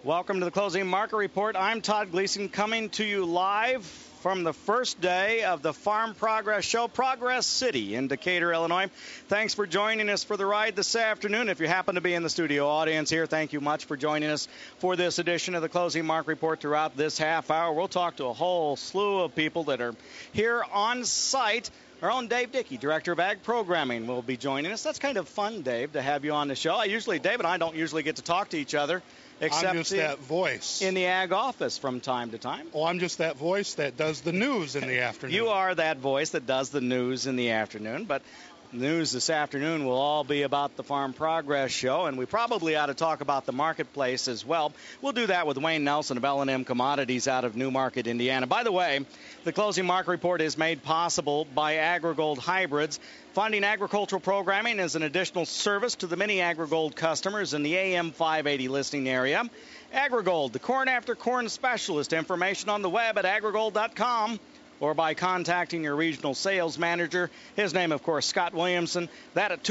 Welcome to the Closing Market Report. I'm Todd Gleason, coming to you live from the first day of the Farm Progress Show, Progress City in Decatur, Illinois. Thanks for joining us for the ride this afternoon. If you happen to be in the studio audience here, thank you much for joining us for this edition of the Closing Market Report. Throughout this half hour, we'll talk to a whole slew of people that are here on site. Our own Dave Dickey, Director of Ag Programming, will be joining us. That's kind of fun, Dave, to have you on the show. Dave and I don't usually get to talk to each other. Except I'm just that voice. In the ag office from time to time. Oh, I'm just that voice that does the news in the afternoon. You are that voice that does the news in the afternoon, but news this afternoon will all be about the Farm Progress Show, and we probably ought to talk about the marketplace as well. We'll do that with Wayne Nelson of L&M Commodities out of Newmarket, Indiana. By the way, the Closing Market Report is made possible by AgriGold Hybrids. Funding agricultural programming is an additional service to the many AgriGold customers in the AM 580 listing area. AgriGold, the corn after corn specialist. Information on the web at agrigold.com or by contacting your regional sales manager. His name, of course, Scott Williamson. That at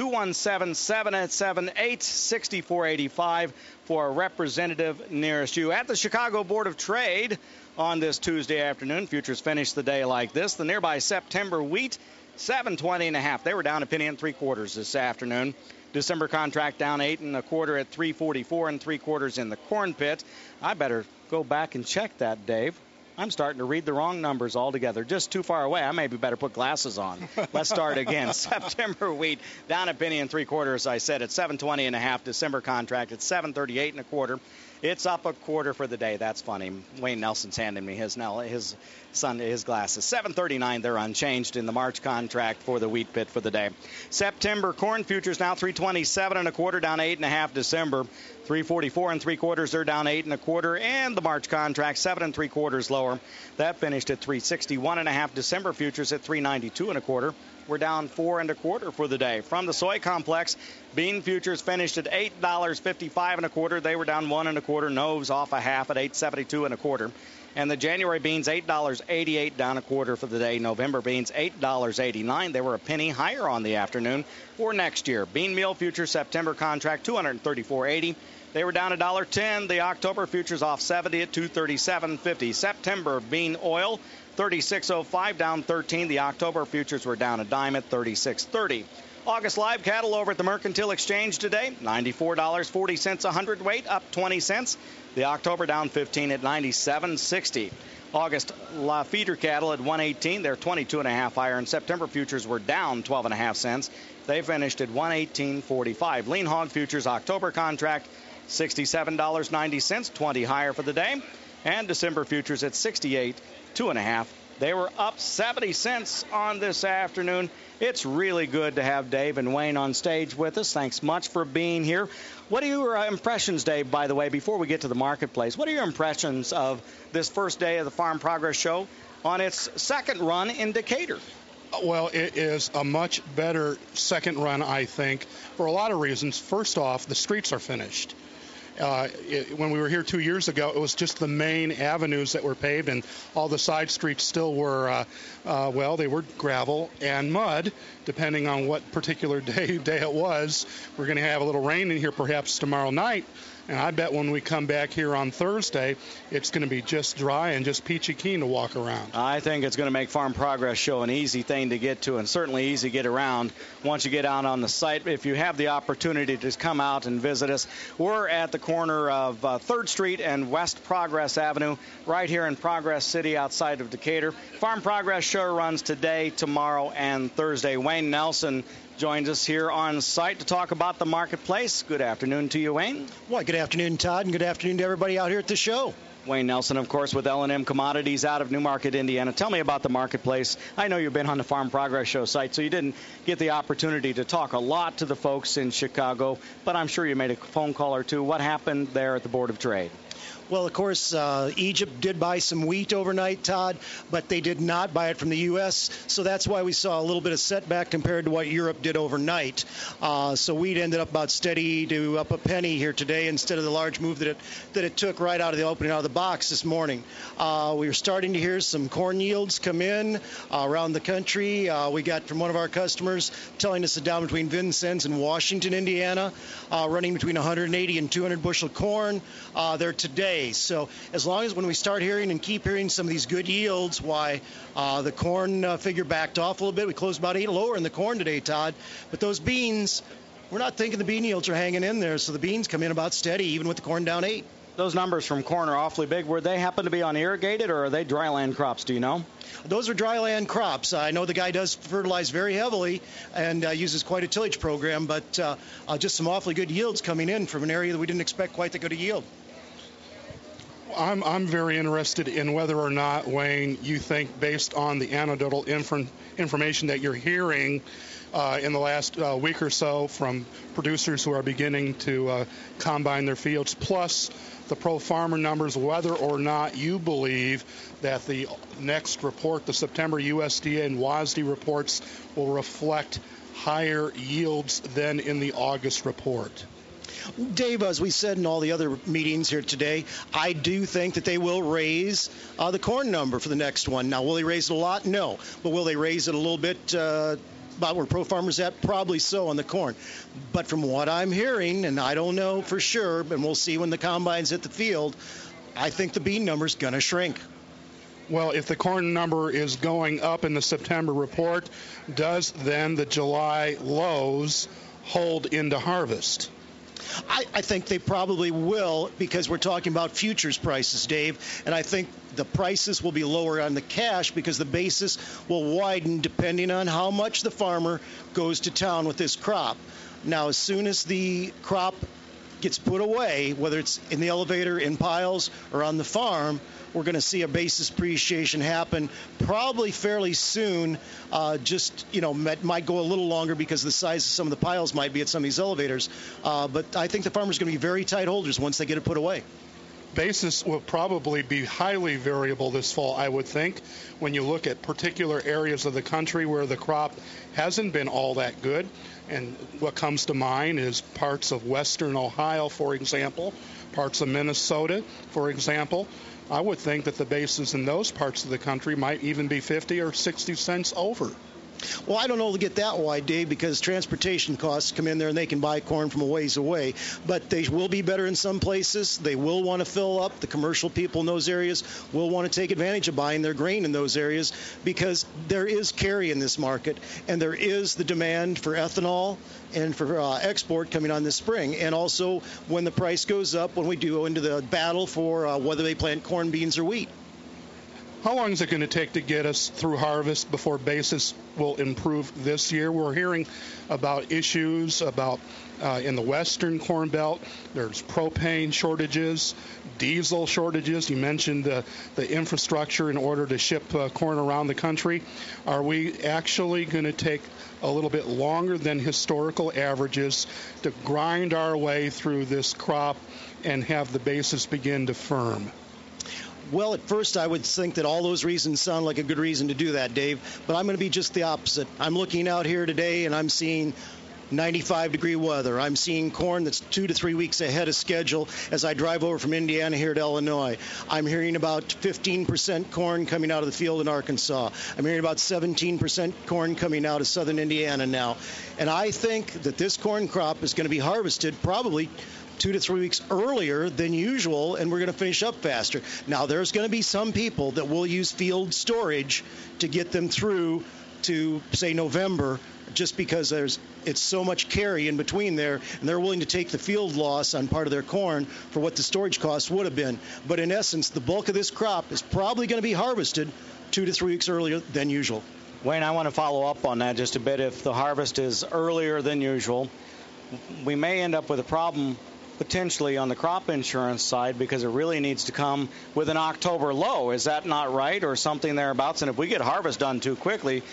217-778-6485 for a representative nearest you. At the Chicago Board of Trade on this Tuesday afternoon, futures finished the day like this. The nearby September wheat, 720.5. They were down a penny and 3/4 this afternoon. December contract down 8 1/4 at 344 3/4 in the corn pit. I better go back and check that, Dave. I'm starting to read the wrong numbers altogether. Just too far away. I maybe better put glasses on. Let's start again. September wheat down a penny and 3/4. I said at 720.5. December contract at 738 1/4. It's up 1/4 for the day. That's funny. Wayne Nelson's handing me his glasses. 739. They're unchanged in the March contract for the wheat pit for the day. September corn futures now 327 1/4, down 8 1/2. December 344 3/4. They're down 8 1/4, and the March contract 7 3/4 lower. That finished at 361 1/2. December futures at 392 1/4. We're down 4 1/4 for the day. From the soy complex, bean futures finished at $8.55 1/4. They were down 1 1/4. Noves off a half at 8.72 1/4. And the January beans, $8.88 down 1/4 for the day. November beans, $8.89. They were a penny higher on the afternoon for next year. Bean meal futures September contract, $234.80. They were down $1.10. The October futures off 70 at $237.50. September bean oil, $36.05, down 13. The October futures were down a dime at $36.30. August live cattle over at the Mercantile Exchange today, $94.40 a hundredweight, up 20 cents. The October down 15 at $97.60. August feeder cattle at 118. They're 22 1/2 higher, and September futures were down 12 1/2 cents. They finished at 118.45. Lean hog futures October contract, $67.90, 20 higher for the day. And December futures at 68, 2 1/2. They were up 70 cents on this afternoon. It's really good to have Dave and Wayne on stage with us. Thanks much for being here. What are your impressions, Dave, by the way, before we get to the marketplace? What are your impressions of this first day of the Farm Progress Show on its second run in Decatur? Well, it is a much better second run, I think, for a lot of reasons. First off, the streets are finished. When we were here 2 years ago, it was just the main avenues that were paved, and all the side streets still were, they were gravel and mud, depending on what particular day it was. We're going to have a little rain in here perhaps tomorrow night, and I bet when we come back here on Thursday, it's going to be just dry and just peachy keen to walk around. I think it's going to make Farm Progress Show an easy thing to get to, and certainly easy to get around once you get out on the site. If you have the opportunity to just come out and visit us, we're at the corner of 3rd Street and West Progress Avenue, right here in Progress City outside of Decatur. Farm Progress Show runs today, tomorrow, and Thursday. Wayne Nelson joins us here on site to talk about the marketplace. Good afternoon to you, Wayne. Well, good afternoon, Todd, and good afternoon to everybody out here at the show. Wayne Nelson, of course, with L&M Commodities out of Newmarket, Indiana. Tell me about the marketplace. I know you've been on the Farm Progress Show site, so you didn't get the opportunity to talk a lot to the folks in Chicago, but I'm sure you made a phone call or two. What happened there at the Board of Trade? Well, of course, Egypt did buy some wheat overnight, Todd, but they did not buy it from the U.S., so that's why we saw a little bit of setback compared to what Europe did overnight. So wheat ended up about steady to up a penny here today instead of the large move that it took right out of the opening out of the box this morning. We were starting to hear some corn yields come in around the country. We got from one of our customers telling us that down between Vincennes and Washington, Indiana, running between 180 and 200 bushel corn there today. So as long as when we start hearing and keep hearing some of these good yields, why the corn figure backed off a little bit. We closed about 8 lower in the corn today, Todd. But those beans, we're not thinking the bean yields are hanging in there. So the beans come in about steady, even with the corn down 8. Those numbers from corn are awfully big. Would they happen to be on irrigated, or are they dryland crops? Do you know? Those are dryland crops. I know the guy does fertilize very heavily and uses quite a tillage program, but just some awfully good yields coming in from an area that we didn't expect quite that good a yield. I'm very interested in whether or not, Wayne, you think, based on the anecdotal information that you're hearing in the last week or so from producers who are beginning to combine their fields, plus the pro farmer numbers, whether or not you believe that the next report, the September USDA and WASDE reports, will reflect higher yields than in the August report. Dave, as we said in all the other meetings here today, I do think that they will raise the corn number for the next one. Now, will they raise it a lot? No. But will they raise it a little bit about where pro farmers at? Probably so on the corn. But from what I'm hearing, and I don't know for sure, and we'll see when the combines hit the field, I think the bean number's going to shrink. Well, if the corn number is going up in the September report, does then the July lows hold into harvest? I think they probably will, because we're talking about futures prices, Dave, and I think the prices will be lower on the cash because the basis will widen depending on how much the farmer goes to town with this crop. Now, as soon as the crop gets put away, whether it's in the elevator, in piles, or on the farm, we're going to see a basis appreciation happen probably fairly soon. Might go a little longer because the size of some of the piles might be at some of these elevators. But I think the farmers are going to be very tight holders once they get it put away. Basis will probably be highly variable this fall, I would think, when you look at particular areas of the country where the crop hasn't been all that good. And what comes to mind is parts of western Ohio, for example, parts of Minnesota, for example. I would think that the basis in those parts of the country might even be 50 or 60 cents over. Well, I don't know to get that wide, Dave, because transportation costs come in there and they can buy corn from a ways away. But they will be better in some places. They will want to fill up. The commercial people in those areas will want to take advantage of buying their grain in those areas because there is carry in this market, and there is the demand for ethanol and for export coming on this spring. And also when the price goes up, when we do go into the battle for whether they plant corn, beans, or wheat. How long is it going to take to get us through harvest before basis will improve this year? We're hearing about issues about in the western corn belt. There's propane shortages, diesel shortages. You mentioned the infrastructure in order to ship corn around the country. Are we actually going to take a little bit longer than historical averages to grind our way through this crop and have the basis begin to firm? Well, at first I would think that all those reasons sound like a good reason to do that, Dave, but I'm going to be just the opposite. I'm looking out here today and I'm seeing 95-degree weather. I'm seeing corn that's 2 to 3 weeks ahead of schedule as I drive over from Indiana here to Illinois. I'm hearing about 15% corn coming out of the field in Arkansas. I'm hearing about 17% corn coming out of southern Indiana now. And I think that this corn crop is going to be harvested probably 2 to 3 weeks earlier than usual, and we're going to finish up faster. Now, there's going to be some people that will use field storage to get them through to, say, November, just because it's so much carry in between there, and they're willing to take the field loss on part of their corn for what the storage costs would have been. But in essence, the bulk of this crop is probably going to be harvested 2 to 3 weeks earlier than usual. Wayne, I want to follow up on that just a bit. If the harvest is earlier than usual, we may end up with a problem potentially on the crop insurance side because it really needs to come with an October low. Is that not right, or something thereabouts? And if we get harvest done too quickly,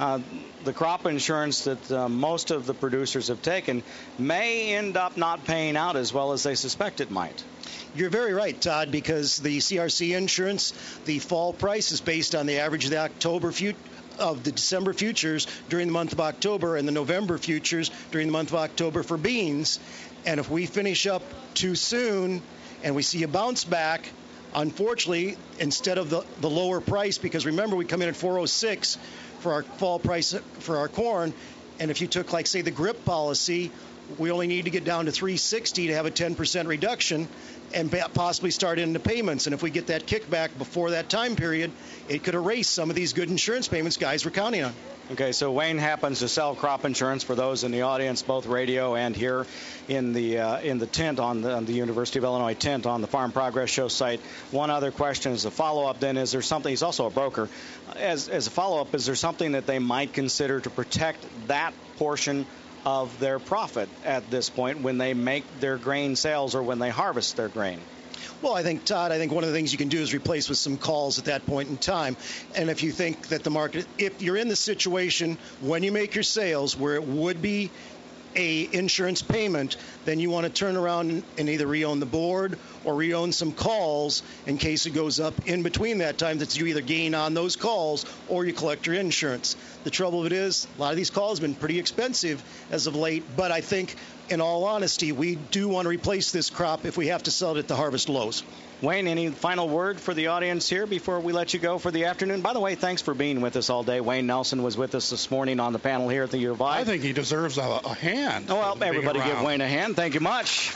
the crop insurance that most of the producers have taken may end up not paying out as well as they suspect it might. You're very right, Todd, because the CRC insurance, the fall price is based on the average of the December futures during the month of October and the November futures during the month of October for beans. And if we finish up too soon and we see a bounce back, unfortunately, instead of the lower price, because remember we come in at 406 for our fall price for our corn, and if you took, like, say, the GRIP policy, we only need to get down to 360 to have a 10% reduction and possibly start into payments. And if we get that kickback before that time period, it could erase some of these good insurance payments guys were counting on. Okay, so Wayne happens to sell crop insurance for those in the audience, both radio and here in the tent on the University of Illinois tent on the Farm Progress Show site. One other question as a follow-up then, is there something, he's also a broker, as a follow-up, is there something that they might consider to protect that portion of their profit at this point when they make their grain sales or when they harvest their grain? Well, I think, Todd, one of the things you can do is replace with some calls at that point in time. And if you think that the market, if you're in the situation when you make your sales where it would be a insurance payment, then you want to turn around and either re-own the board or re-own some calls in case it goes up in between that time, that you either gain on those calls or you collect your insurance. The trouble of it is a lot of these calls have been pretty expensive as of late, but I think in all honesty, we do want to replace this crop if we have to sell it at the harvest lows. Wayne, any final word for the audience here before we let you go for the afternoon? By the way, thanks for being with us all day. Wayne Nelson was with us this morning on the panel here at the U of I. I think he deserves a hand. Oh, well, everybody give Wayne a hand. Thank you much.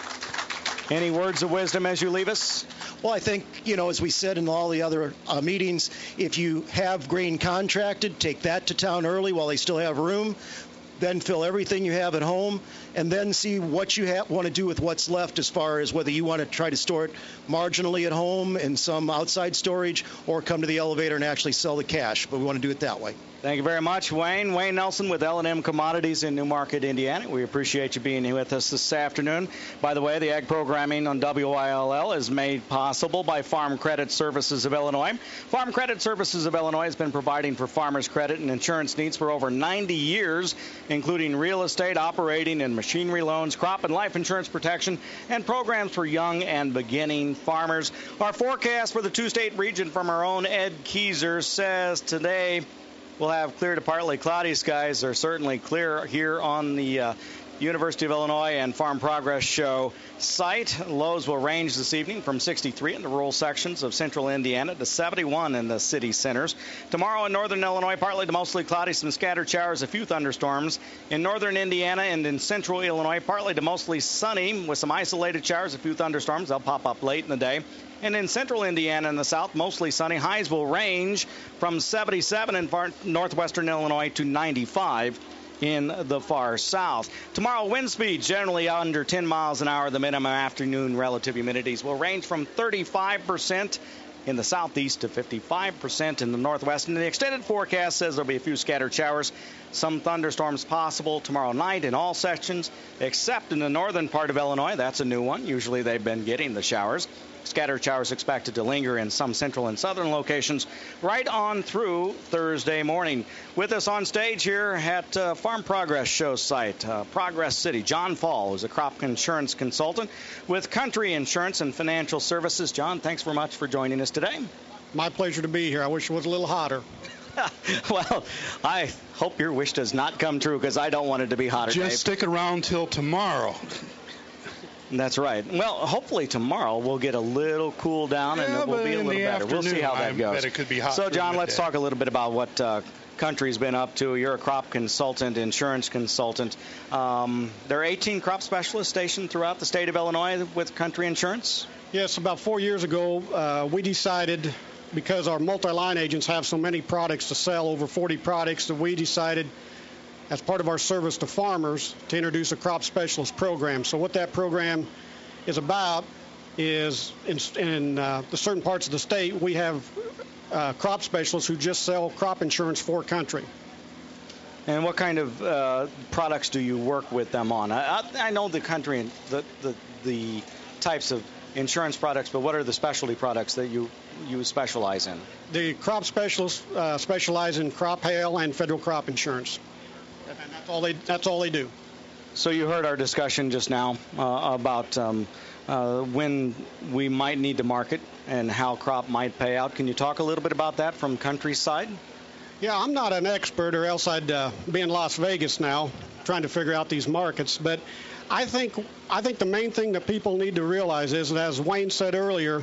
Any words of wisdom as you leave us? Well, I think, as we said in all the other meetings, if you have grain contracted, take that to town early while they still have room. Then fill everything you have at home, and then see what you want to do with what's left, as far as whether you want to try to store it marginally at home in some outside storage or come to the elevator and actually sell the cash. But we want to do it that way. Thank you very much, Wayne. Wayne Nelson with L&M Commodities in Newmarket, Indiana. We appreciate you being here with us this afternoon. By the way, the ag programming on WILL is made possible by Farm Credit Services of Illinois. Farm Credit Services of Illinois has been providing for farmers credit and insurance needs for over 90 years, including real estate, operating and machinery loans, crop and life insurance protection, and programs for young and beginning farmers. Our forecast for the two-state region from our own Ed Keyser says today we'll have clear to partly cloudy skies. They're certainly clear here on the University of Illinois and Farm Progress Show site. Lows will range this evening from 63 in the rural sections of central Indiana to 71 in the city centers. Tomorrow in northern Illinois, partly to mostly cloudy, some scattered showers, a few thunderstorms. In northern Indiana and in central Illinois, partly to mostly sunny with some isolated showers, a few thunderstorms. They'll pop up late in the day. And in central Indiana and the south, mostly sunny. Highs will range from 77 in northwestern Illinois to 95 in the far south. Tomorrow, wind speeds generally under 10 miles an hour. The minimum afternoon relative humidities will range from 35% in the southeast to 55% in the northwest. And the extended forecast says there'll be a few scattered showers, some thunderstorms possible tomorrow night in all sections, except in the northern part of Illinois. That's a new one. Usually they've been getting the showers. Scattered showers expected to linger in some central and southern locations right on through Thursday morning. With us on stage here at Farm Progress Show site, Progress City, John Fall, who's a crop insurance consultant with Country Insurance and Financial Services. John, thanks very much for joining us today. My pleasure to be here. I wish it was a little hotter. Well, I hope your wish does not come true, because I don't want it to be hotter. Just stick around till tomorrow. That's right. Well, hopefully tomorrow we'll get a little cool down and it will be a little better. We'll see how that goes. Bet it could be hot. So, John, let's talk a little bit about what Country's been up to. You're a crop consultant, insurance consultant. There are 18 crop specialists stationed throughout the state of Illinois with Country Insurance? Yes, about 4 years ago, we decided, because our multi-line agents have so many products to sell, over 40 products, that we decided, as part of our service to farmers, to introduce a crop specialist program. So what that program is about is in the certain parts of the state, we have crop specialists who just sell crop insurance for Country. And what kind of products do you work with them on? I know the Country, the types of insurance products, but what are the specialty products that you specialize in? The crop specialists specialize in crop, hail, and federal crop insurance. And that's all they do. So you heard our discussion just now about when we might need to market and how crop might pay out. Can you talk a little bit about that from Country's side? Yeah, I'm not an expert, or else I'd be in Las Vegas now trying to figure out these markets. But I think the main thing that people need to realize is that, as Wayne said earlier,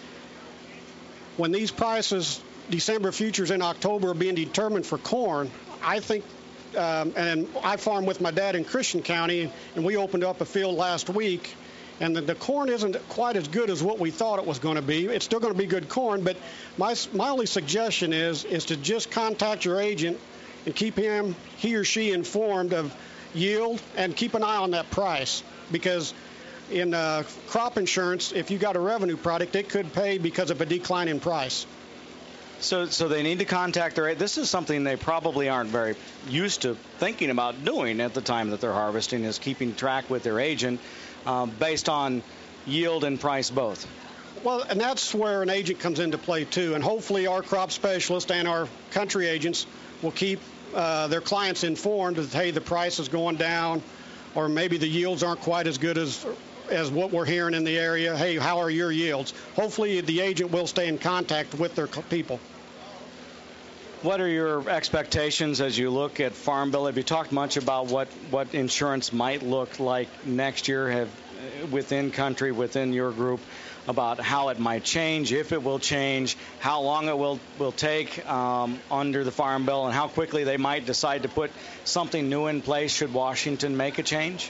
when these prices, December futures in October, are being determined for corn, I think, and I farm with my dad in Christian County, and we opened up a field last week, and the corn isn't quite as good as what we thought it was going to be. It's still going to be good corn, but my only suggestion is to just contact your agent and keep he or she informed of yield, and keep an eye on that price, because in crop insurance, if you got a revenue product, it could pay because of a decline in price. So they need to contact their agent. This is something they probably aren't very used to thinking about doing at the time that they're harvesting, is keeping track with their agent based on yield and price both. Well, and that's where an agent comes into play too, and hopefully our crop specialist and our country agents will keep their clients informed that, hey, the price is going down, or maybe the yields aren't quite as good as what we're hearing in the area. Hey, how are your yields? Hopefully the agent will stay in contact with their people. What are your expectations as you look at Farm Bill? Have you talked much about what insurance might look like next year, within Country, within your group, about how it might change, if it will change, how long it will take under the Farm Bill, and how quickly they might decide to put something new in place should Washington make a change?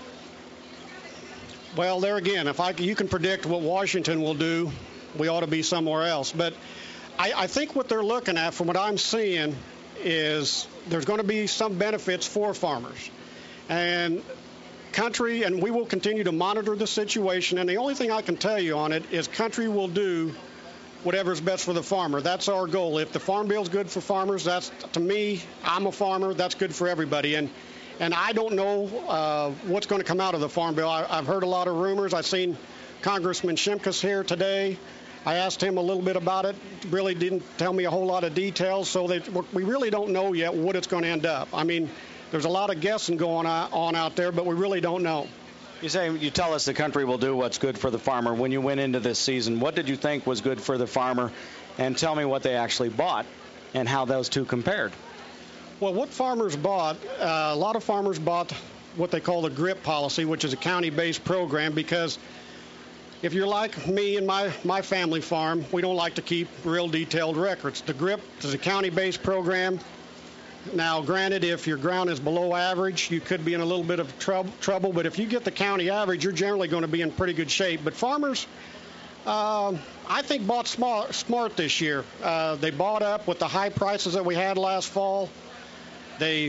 Well, there again, if you can predict what Washington will do, we ought to be somewhere else. But I think what they're looking at, from what I'm seeing, is there's going to be some benefits for farmers. And Country, and we will continue to monitor the situation, and the only thing I can tell you on it is Country will do whatever's best for the farmer. That's our goal. If the Farm Bill's good for farmers, that's, to me, I'm a farmer, that's good for everybody. And I don't know what's going to come out of the Farm Bill. I've heard a lot of rumors. I've seen Congressman Shimkus here today. I asked him a little bit about it. Really didn't tell me a whole lot of details, so we really don't know yet what it's going to end up. I mean, there's a lot of guessing going on out there, but we really don't know. You tell us the Country will do what's good for the farmer. When you went into this season, what did you think was good for the farmer? And tell me what they actually bought and how those two compared. Well, what farmers bought, a lot of farmers bought what they call the GRIP policy, which is a county-based program, because if you're like me and my family farm, we don't like to keep real detailed records. The GRIP is a county-based program. Now, granted, if your ground is below average, you could be in a little bit of trouble, but if you get the county average, you're generally going to be in pretty good shape. But farmers, I think, bought smart this year. They bought up with the high prices that we had last fall. They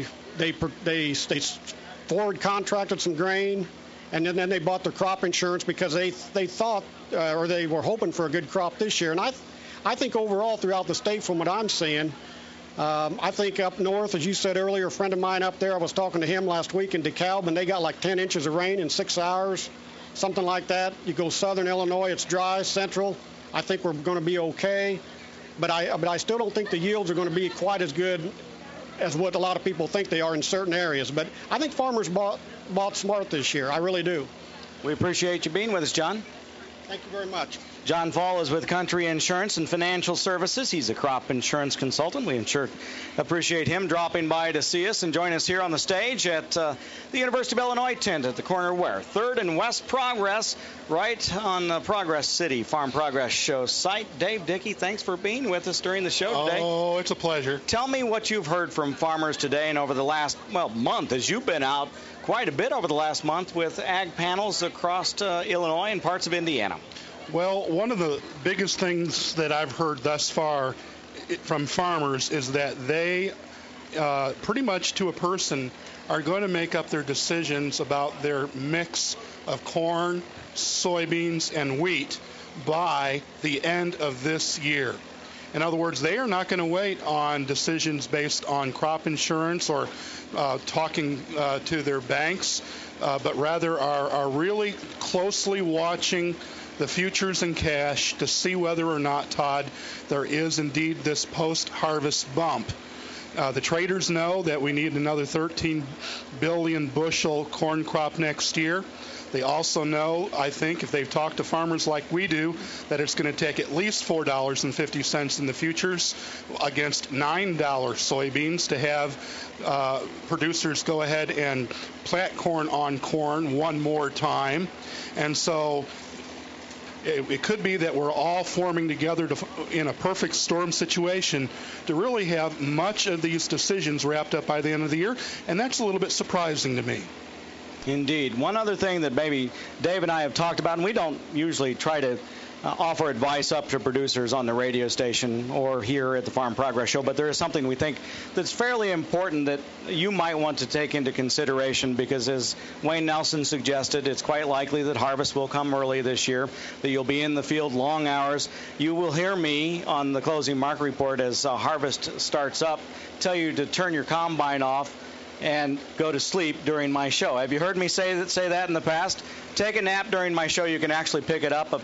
forward contracted some grain, and then they bought their crop insurance because they thought, or they were hoping for a good crop this year. And I think overall throughout the state, from what I'm seeing, I think up north, as you said earlier, a friend of mine up there, I was talking to him last week in DeKalb, and they got like 10 inches of rain in 6 hours, something like that. You go southern Illinois, it's dry. Central, I think we're going to be okay. But I still don't think the yields are going to be quite as good as what a lot of people think they are in certain areas. But I think farmers bought smart this year. I really do. We appreciate you being with us, John. Thank you very much. John Fall is with Country Insurance and Financial Services. He's a crop insurance consultant. We appreciate him dropping by to see us and join us here on the stage at the University of Illinois tent at the corner where 3rd and West Progress, right on the Progress City Farm Progress Show site. Dave Dickey, thanks for being with us during the show today. Oh, it's a pleasure. Tell me what you've heard from farmers today and over the last, month, as you've been out quite a bit over the last month with ag panels across Illinois and parts of Indiana. Well, one of the biggest things that I've heard thus far from farmers is that they, pretty much to a person, are going to make up their decisions about their mix of corn, soybeans, and wheat by the end of this year. In other words, they are not going to wait on decisions based on crop insurance or talking to their banks, but rather are really closely watching the futures and cash to see whether or not, Todd, there is indeed this post-harvest bump. The traders know that we need another 13 billion bushel corn crop next year. They also know, I think, if they've talked to farmers like we do, that it's going to take at least $4.50 in the futures against $9 soybeans to have producers go ahead and plant corn on corn one more time. And so it could be that we're all forming together in a perfect storm situation to really have much of these decisions wrapped up by the end of the year, and that's a little bit surprising to me. Indeed. One other thing that maybe Dave and I have talked about, and we don't usually try to offer advice up to producers on the radio station or here at the Farm Progress Show, but there is something we think that's fairly important that you might want to take into consideration, because as Wayne Nelson suggested, it's quite likely that harvest will come early this year, that you'll be in the field long hours. You will hear me on the closing market report as harvest starts up tell you to turn your combine off and go to sleep during my show. Have you heard me say that in the past? Take a nap during my show. You can actually pick it up at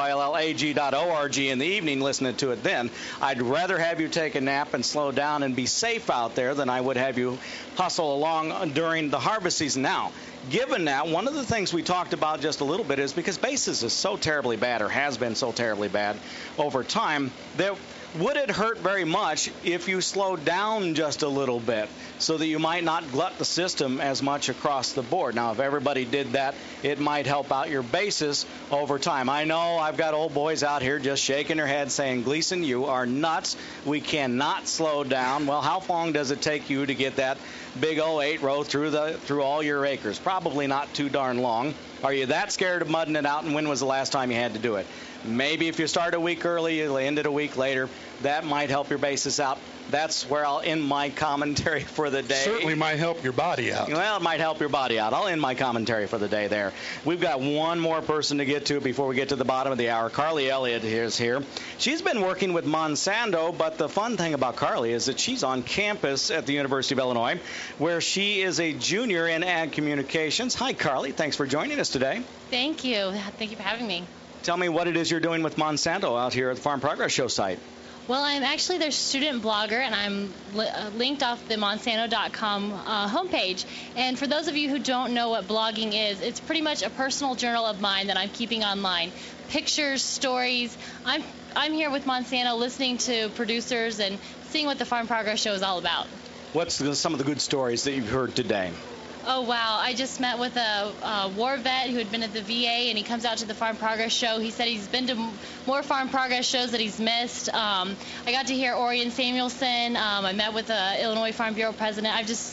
WILLAG.org in the evening, listening to it then. I'd rather have you take a nap and slow down and be safe out there than I would have you hustle along during the harvest season. Now, given that, one of the things we talked about just a little bit is because basis is so terribly bad, or has been so terribly bad over time, that would it hurt very much if you slowed down just a little bit so that you might not glut the system as much across the board? Now, if everybody did that, it might help out your basis over time. I know I've got old boys out here just shaking their heads saying, Gleason, you are nuts. We cannot slow down. Well, how long does it take you to get that big 08 row through all your acres? Probably not too darn long. Are you that scared of mudding it out, and when was the last time you had to do it? Maybe if you start a week early, you'll end it a week later. That might help your basis out. That's where I'll end my commentary for the day. Certainly might help your body out. Well, it might help your body out. I'll end my commentary for the day there. We've got one more person to get to before we get to the bottom of the hour. Carly Elliott is here. She's been working with Monsanto, but the fun thing about Carly is that she's on campus at the University of Illinois, where she is a junior in ag communications. Hi, Carly. Thanks for joining us today. Thank you. Thank you for having me. Tell me what it is you're doing with Monsanto out here at the Farm Progress Show site. Well, I'm actually their student blogger, and I'm linked off the Monsanto.com homepage. And for those of you who don't know what blogging is, it's pretty much a personal journal of mine that I'm keeping online. Pictures, stories. I'm here with Monsanto listening to producers and seeing what the Farm Progress Show is all about. What's some of the good stories that you've heard today? Oh, wow. I just met with a war vet who had been at the VA, and he comes out to the Farm Progress Show. He said he's been to more Farm Progress shows that he's missed. I got to hear Orion Samuelson. I met with the Illinois Farm Bureau president.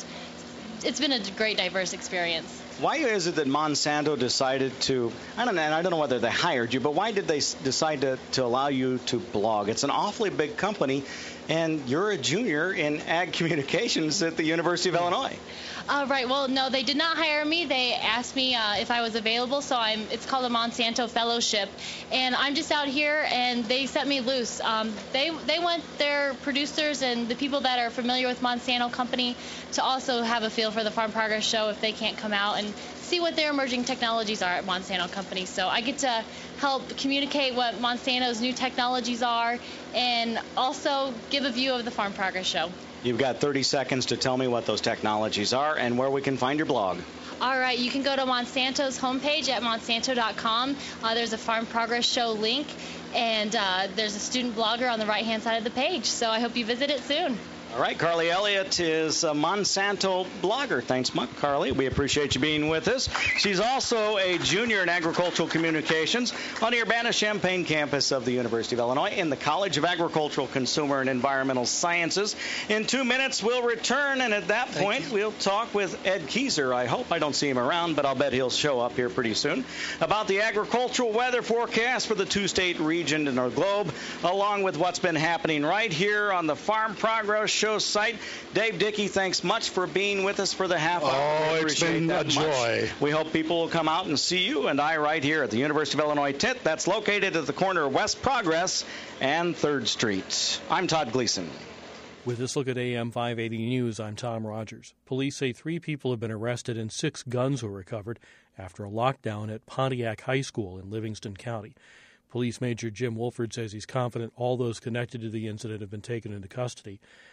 It's been a great, diverse experience. Why is it that Monsanto decided to, I don't know whether they hired you, but why did they decide to allow you to blog? It's an awfully big company, and you're a junior in ag communications at the University of Illinois. Right. Well, no, they did not hire me. They asked me if I was available, so it's called a Monsanto Fellowship, and I'm just out here, and they set me loose. They want their producers and the people that are familiar with Monsanto Company to also have a feel for the Farm Progress Show if they can't come out and see what their emerging technologies are at Monsanto Company. So I get to help communicate what Monsanto's new technologies are and also give a view of the Farm Progress Show. You've got 30 seconds to tell me what those technologies are and where we can find your blog. All right, you can go to Monsanto's homepage at monsanto.com. There's a Farm Progress Show link, and there's a student blogger on the right-hand side of the page. So I hope you visit it soon. All right, Carly Elliott is a Monsanto blogger. Thanks, Carly. We appreciate you being with us. She's also a junior in agricultural communications on the Urbana-Champaign campus of the University of Illinois in the College of Agricultural, Consumer, and Environmental Sciences. In 2 minutes, we'll return, and at that point, we'll talk with Ed Keyser. I hope I don't see him around, but I'll bet he'll show up here pretty soon, about the agricultural weather forecast for the two-state region in our globe, along with what's been happening right here on the Farm Progress Show site. Dave Dickey, thanks much for being with us for the half hour. Oh, it's been a joy. We hope people will come out and see you and I right here at the University of Illinois tent that's located at the corner of West Progress and 3rd Street. I'm Todd Gleason. With this look at AM 580 News, I'm Tom Rogers. Police say 3 people have been arrested and 6 guns were recovered after a lockdown at Pontiac High School in Livingston County. Police Major Jim Wolford says he's confident all those connected to the incident have been taken into custody.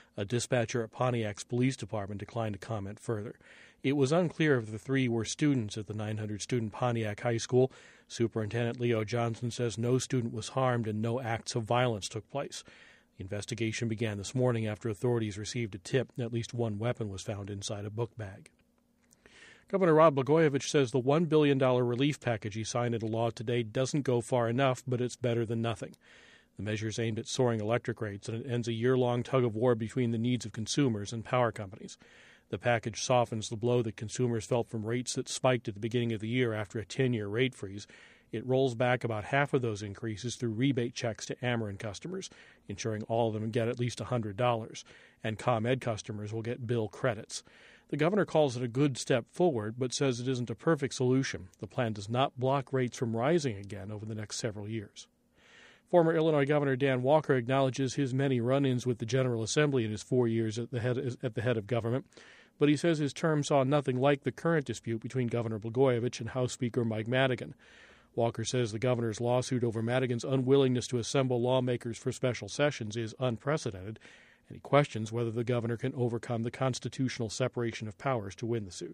A dispatcher at Pontiac's police department declined to comment further. It was unclear if the three were students at the 900-student Pontiac High School. Superintendent Leo Johnson says no student was harmed and no acts of violence took place. The investigation began this morning after authorities received a tip that at least one weapon was found inside a book bag. Governor Rod Blagojevich says the $1 billion relief package he signed into law today doesn't go far enough, but it's better than nothing. The measure is aimed at soaring electric rates, and it ends a year-long tug-of-war between the needs of consumers and power companies. The package softens the blow that consumers felt from rates that spiked at the beginning of the year after a 10-year rate freeze. It rolls back about half of those increases through rebate checks to Ameren customers, ensuring all of them get at least $100, and ComEd customers will get bill credits. The governor calls it a good step forward, but says it isn't a perfect solution. The plan does not block rates from rising again over the next several years. Former Illinois Governor Dan Walker acknowledges his many run-ins with the General Assembly in his 4 years at the head of government, but he says his term saw nothing like the current dispute between Governor Blagojevich and House Speaker Mike Madigan. Walker says the governor's lawsuit over Madigan's unwillingness to assemble lawmakers for special sessions is unprecedented, and he questions whether the governor can overcome the constitutional separation of powers to win the suit.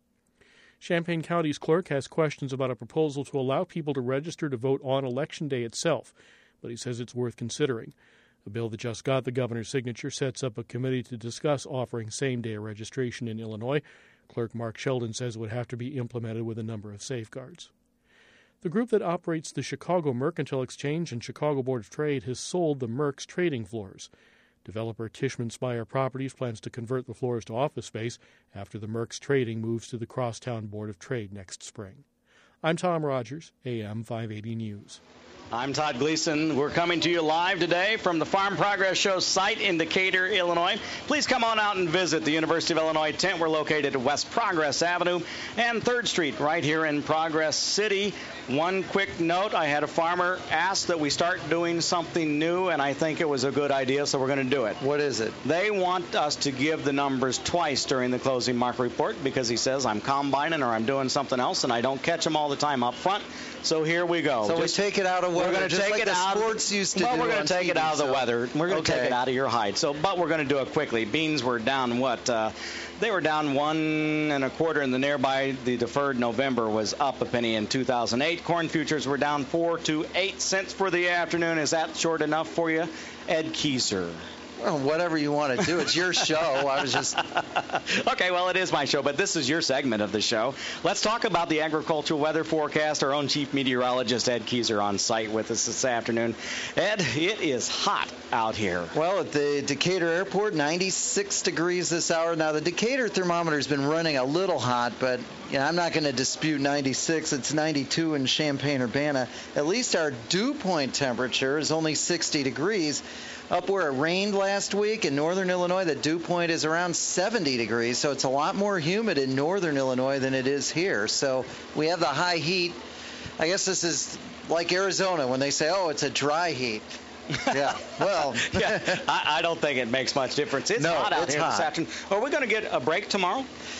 Champaign County's clerk has questions about a proposal to allow people to register to vote on Election Day itself, but he says it's worth considering. A bill that just got the governor's signature sets up a committee to discuss offering same-day registration in Illinois. Clerk Mark Sheldon says it would have to be implemented with a number of safeguards. The group that operates the Chicago Mercantile Exchange and Chicago Board of Trade has sold the Merck's trading floors. Developer Tishman Speyer Properties plans to convert the floors to office space after the Merck's Trading moves to the Crosstown Board of Trade next spring. I'm Tom Rogers, AM 580 News. I'm Todd Gleason. We're coming to you live today from the Farm Progress Show site in Decatur, Illinois. Please come on out and visit the University of Illinois tent. We're located at West Progress Avenue and 3rd Street right here in Progress City. One quick note, I had a farmer ask that we start doing something new, and I think it was a good idea, so we're going to do it. What is it? They want us to give the numbers twice during the closing market report because he says I'm combining or I'm doing something else, and I don't catch them all the time up front. So here we go. So we take it out of weather. We're going to take it out. Sports used to well, do we're going to take TV, it out of the weather. We're going to take it out of your hide. So, but we're going to do it quickly. Beans were down they were down 1 1/4 in the nearby. The deferred November was up a penny in 2008. Corn futures were down 4 to 8 cents for the afternoon. Is that short enough for you, Ed Kieser? Well, whatever you want to do. It's your show. I was just... Okay, well, it is my show, but this is your segment of the show. Let's talk about the agricultural weather forecast. Our own chief meteorologist, Ed Kieser, on site with us this afternoon. Ed, it is hot out here. Well, at the Decatur Airport, 96 degrees this hour. Now, the Decatur thermometer has been running a little hot, but I'm not going to dispute 96. It's 92 in Champaign-Urbana. At least our dew point temperature is only 60 degrees. Up where it rained last week in northern Illinois, the dew point is around 70 degrees, so it's a lot more humid in northern Illinois than it is here. So we have the high heat. I guess this is like Arizona when they say, oh, it's a dry heat. Yeah, well. Yeah, I don't think it makes much difference. It's hot out here this afternoon. Are we going to get a break tomorrow?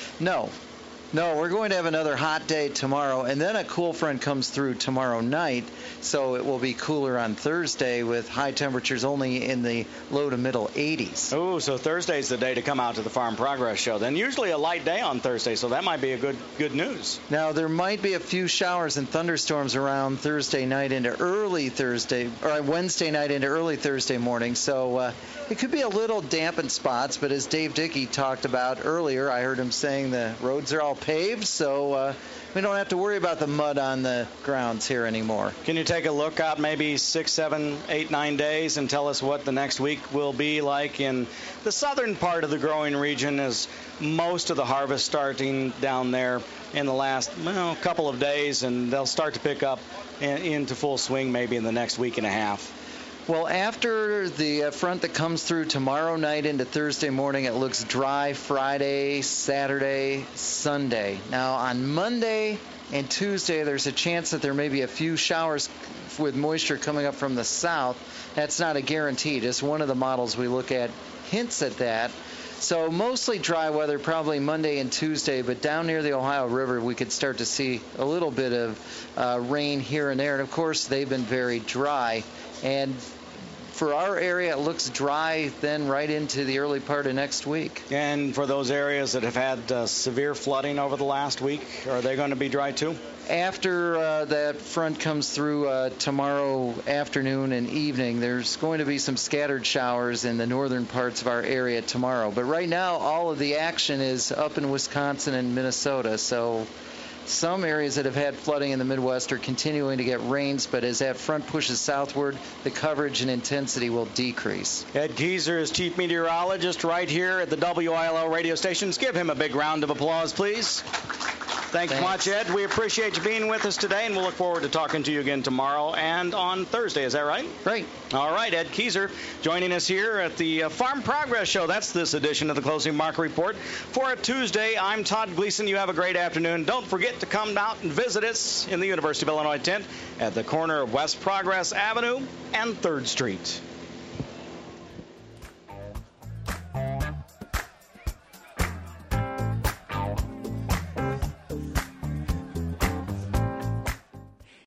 No, we're going to have another hot day tomorrow, and then a cool front comes through tomorrow night, so it will be cooler on Thursday with high temperatures only in the low to middle 80s. Oh, so Thursday's the day to come out to the Farm Progress Show. Then usually a light day on Thursday, so that might be a good news. Now, there might be a few showers and thunderstorms around Thursday night into early Thursday, or Wednesday night into early Thursday morning, so it could be a little damp in spots, but as Dave Dickey talked about earlier, I heard him saying the roads are all paved, so we don't have to worry about the mud on the grounds here anymore. Can you take a look out maybe 6, 7, 8, 9 days and tell us what the next week will be like in the southern part of the growing region, as most of the harvest starting down there in the last couple of days, and they'll start to pick up into full swing maybe in the next week and a half? Well, after the front that comes through tomorrow night into Thursday morning, it looks dry Friday, Saturday, Sunday. Now, on Monday and Tuesday, there's a chance that there may be a few showers with moisture coming up from the south. That's not a guarantee. Just one of the models we look at hints at that. So mostly dry weather probably Monday and Tuesday, but down near the Ohio River, we could start to see a little bit of rain here and there. And, of course, they've been very dry. And for our area, it looks dry then right into the early part of next week. And for those areas that have had severe flooding over the last week, are they going to be dry too? After that front comes through tomorrow afternoon and evening, there's going to be some scattered showers in the northern parts of our area tomorrow. But right now, all of the action is up in Wisconsin and Minnesota. So some areas that have had flooding in the Midwest are continuing to get rains, but as that front pushes southward, the coverage and intensity will decrease. Ed Keyser is chief meteorologist right here at the WILO radio stations. Give him a big round of applause, please. Thanks much, Ed. We appreciate you being with us today, and we'll look forward to talking to you again tomorrow and on Thursday. Is that right? Right. All right, Ed Keyser joining us here at the Farm Progress Show. That's this edition of the Closing Market Report. For a Tuesday, I'm Todd Gleason. You have a great afternoon. Don't forget to come out and visit us in the University of Illinois tent at the corner of West Progress Avenue and 3rd Street.